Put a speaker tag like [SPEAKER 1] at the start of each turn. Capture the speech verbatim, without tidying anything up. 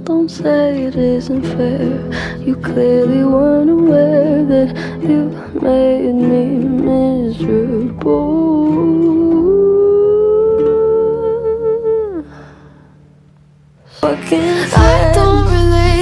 [SPEAKER 1] Don't say it isn't fair. You clearly weren't aware that you made me miserable. What can I say? I don't relate